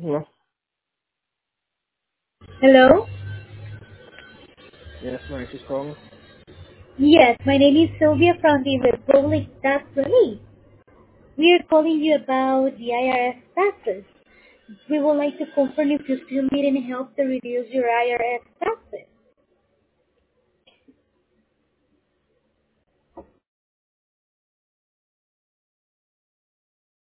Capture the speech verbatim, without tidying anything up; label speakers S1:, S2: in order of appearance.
S1: Hello?
S2: Hello?
S1: Yes, Maurice is calling.
S2: Yes, my name is Sylvia from the Republic Tax Relief. We are calling you about the I R S taxes. We would like to confirm if you still need any help to reduce your I R S tax.